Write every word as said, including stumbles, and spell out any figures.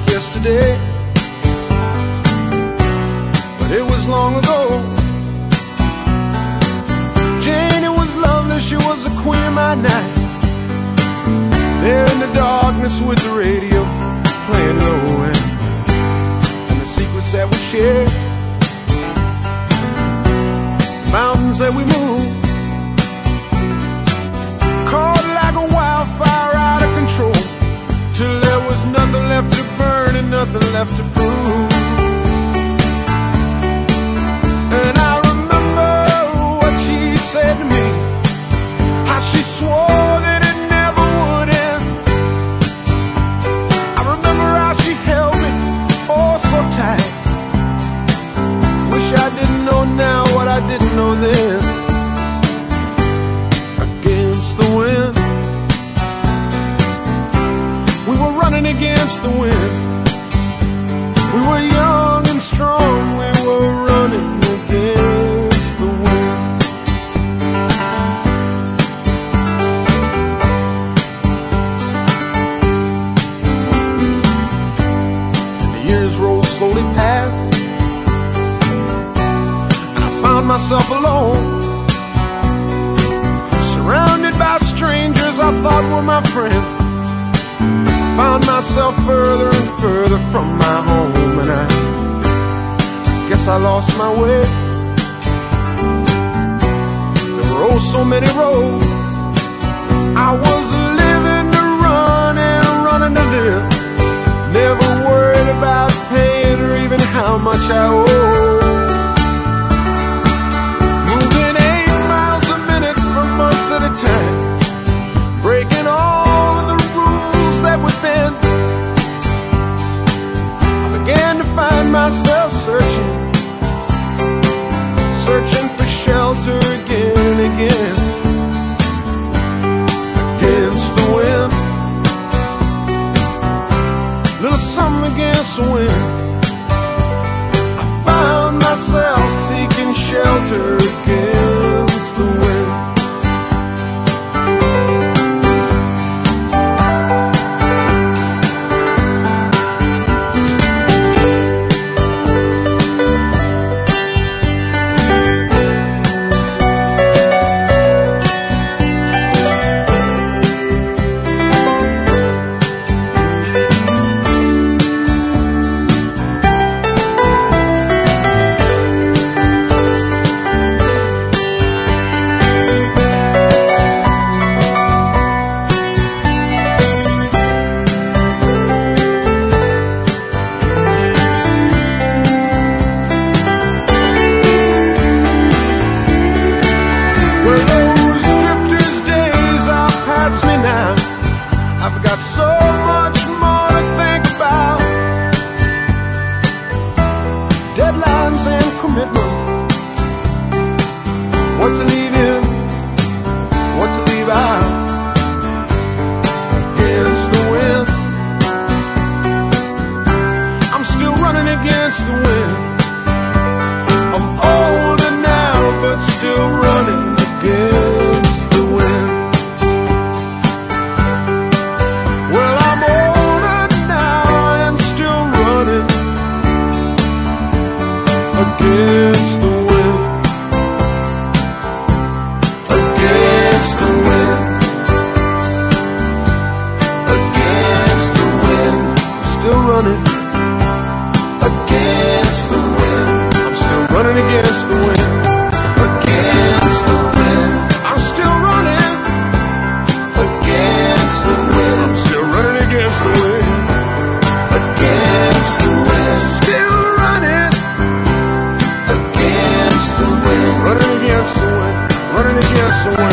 like yesterday, but it was long ago. Jane, it was lovely, she was the queen of my night. There in the darkness with the radio playing low end, and the secrets that we shared, mountains that we moved, caught like a wildfire out of control, till there was nothing left to burn and nothing left to prove. And I remember what she said to me, how she swore that it never would end. I remember how she held me oh so tight. Wish I didn't know now what I didn't know then. Against the wind, we were running against the wind. We were young and strong, we were running against the wind. And the years rolled slowly past, found myself alone, surrounded by strangers I thought were my friends. I found myself further and further from my home, and I guess I lost my way. There were oh so many roads. I was living to run and running to live, never worried about paying or even how much I owed. At a time, breaking all of the rules that would bend. I began to find myself searching, searching for shelter again and again. Against the wind, little something against the wind. I found myself seeking shelter against the wind. Running against the wind, running against the wind.